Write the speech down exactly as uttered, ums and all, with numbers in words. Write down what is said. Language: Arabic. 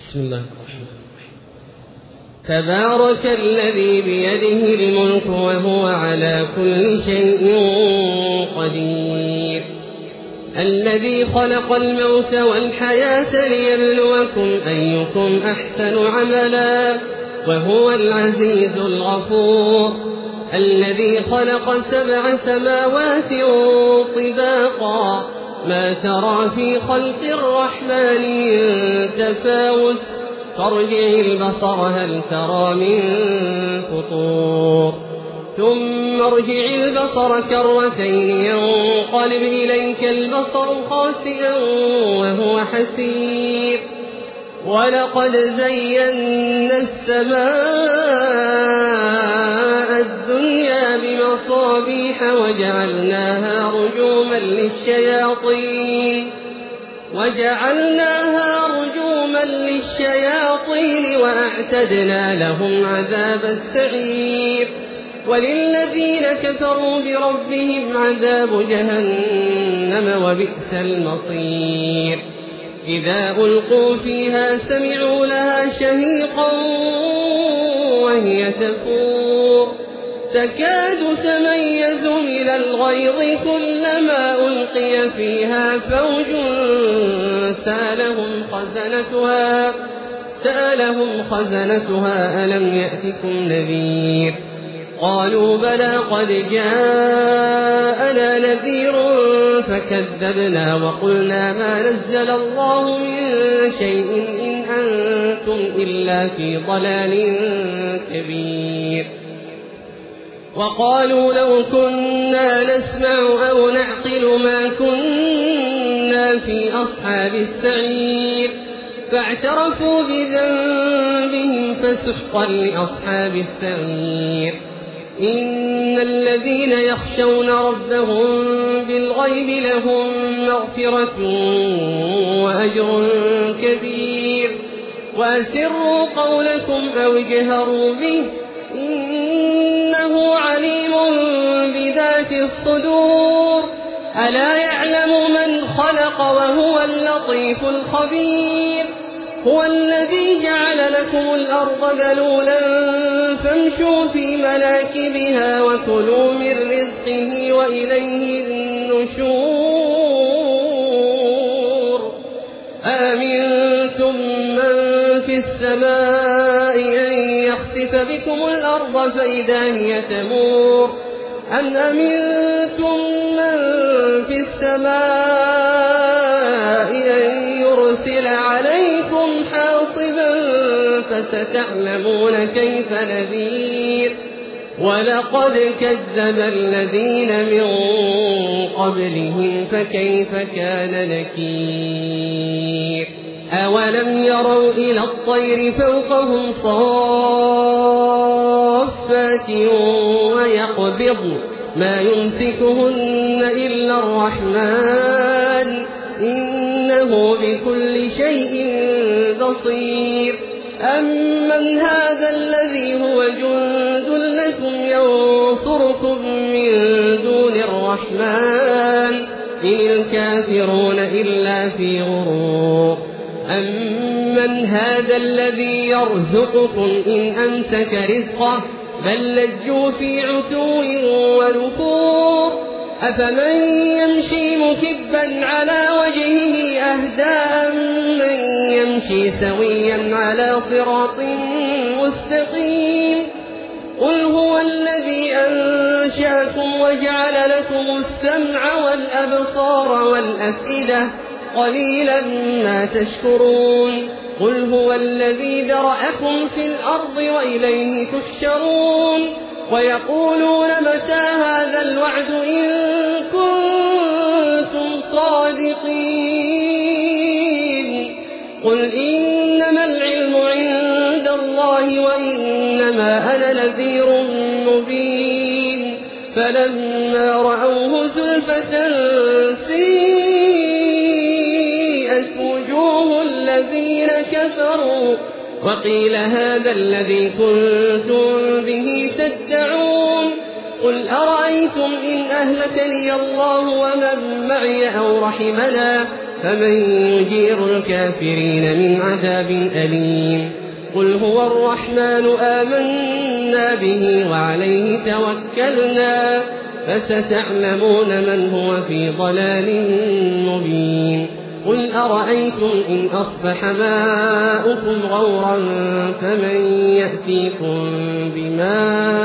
بسم الله الرحمن الرحيم. تبارك الذي بيده الملك وهو على كل شيء قدير، الذي خلق الموت والحياة ليبلوكم أيكم أحسن عملا وهو العزيز الغفور، الذي خلق سبع سماوات طباقا ما ترى في خلق الرحمن من تفاوت، فارجع البصر هل ترى من فطور، ثم ارجع البصر كرتين ينقلب إليك البصر خاسئا وهو حسير، ولقد زينا السماء الدنيا بمصابيح وجعلناها رجوما للشياطين وجعلناها رجوما للشياطين وأعتدنا لهم عذاب السعير، وللذين كفروا بربهم عذاب جهنم وبئس المصير. إذا ألقوا فيها سمعوا لها شهيقا وهي تفور تكاد تميز من الغيظ كلما ألقي فيها فوج سألهم خزنتها سألهم خزنتها ألم يأتكم نذير؟ قالوا بلى قد جاءنا نذير فكذبنا وقلنا ما نزل الله من شيء إن أنتم إلا في ضلال كبير. وقالوا لو كنا نسمع أو نعقل ما كنا في أصحاب السعير، فاعترفوا بذنبهم فسحقا لأصحاب السعير. إن الذين يخشون ربهم بالغيب لهم مغفرة وأجر كبير، وأسروا قولكم أو اجهروا به إنه عليم بذات الصدور. ألا يعلم من خلق وهو اللطيف الخبير. هو الذي جعل لكم الأرض ذلولا فامشوا في مناكبها وكلوا من رزقه وإليه النشور. أأمنتم من في السماء أن يخسف بكم الأرض فإذا هي تمور، أم أمنتم من في السماء أن يرسل عليكم حاصبا فستعلمون كيف نذير. ولقد كذب الذين من قبلهم فكيف كان نكير. أولم يروا إلى الطير فوقهم صافات ويقبضن ما يمسكهن إلا الرحمن إنه بكل شيء بصير. أمن هذا الذي هو جند لكم ينصركم من دون الرحمن إن الكافرون إلا في غرور. أمن هذا الذي يرزقكم إن أمسك رزقه بل لجوا في عتو ونفور. أفمن يمشي مكبا على وجهه أهدى من يمشي سويا على صراط مستقيم. قل هو الذي أنشأكم وجعل لكم السمع والأبصار والأفئدة قليلا ما تشكرون. قل هو الذي ذرأكم في الأرض وإليه تحشرون. ويقولون متى هذا الوعد إن كنتم صادقين. قل إنما العلم عند الله وإنما أنا نذير مبين. فلما رأوه زلفة سيئت وجوه الذين كفروا وقيل هذا الذي كنتم به تدعون. قل أرأيتم إن أهلكني الله ومن معي أو رحمنا فمن يجير الكافرين من عذاب أليم قل هو الرحمن آمنا به وعليه توكلنا فستعلمون من هو في ضلال مبين قل أرأيتم إن أصبح ماؤكم غورا فمن يأتيكم بماء